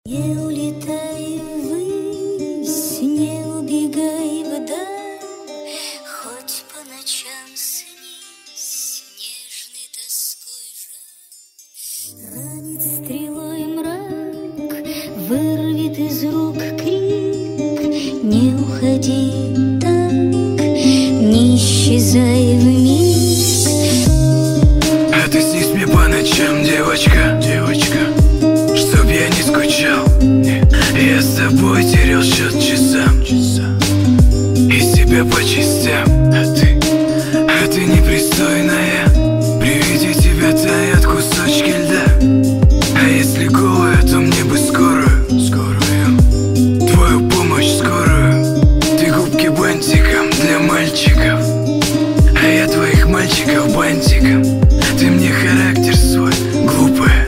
Не улетай ввысь, не убегай вдаль, хоть по ночам снись нежной тоской жаль. Ранит стрелой мрак, вырвет из рук крик. Не уходи так, не исчезай вмиг. А ты снись мне по ночам, девочка, девочка, чтоб я не скучал. Я с тобой терял счет часам, и себя по частям. А ты непристойная, при виде тебя таят кусочки льда. А если голая, то мне бы скорую, твою помощь скорую. Ты губки бантиком для мальчиков, а я твоих мальчиков бантиком. Ты мне характер свой, глупая,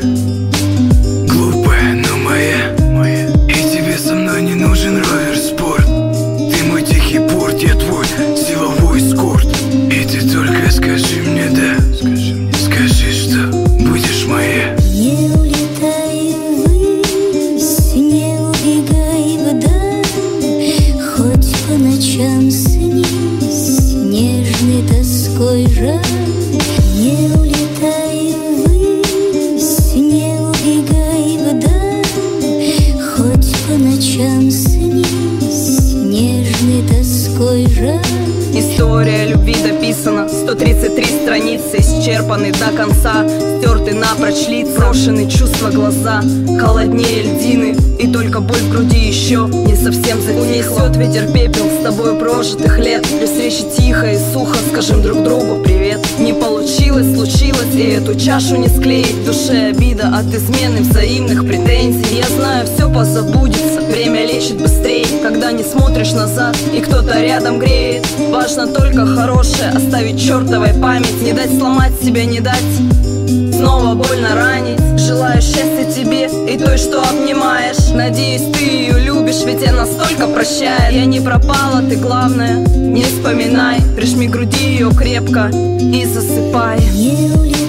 но моя. И тебе со мной не нужен ровер-спорт. Ты мой тихий порт, я твой силовой эскорт. И ты только скажи мне да, скажи, что будешь моя. Не улетай ввысь, не убегай вдаль, хоть по ночам снись нежной тоской жаль. Не улетай ввысь, не убегай вдаль, хоть по ночам снись нежной тоской жаль. История любви дописана, 133 страницы, исчерпаны до конца, стерты напрочь лица, брошены чувства глаза, холоднее льдины, и только боль в груди еще не совсем затихла. Унесет ветер пепел с тобой прожитых лет. При встрече тихо и сухо скажем друг другу привет. Не получилось, случилось, и эту чашу не склеить. В душе обида от измены, взаимных претензий. Я знаю, все позабудется, время лечит быстрее, когда не смотришь назад и кто-то рядом греет. Важно только хорошее оставить чертовой память. Не дать сломать себя, не дать снова больно ранить. Желаю счастья тебе и той, что обнимаешь. Надеюсь, ты ее любишь, ведь она столько прощает. Я не пропала, ты главное не вспоминай. Прижми к груди ее крепко и засыпай. Не улетай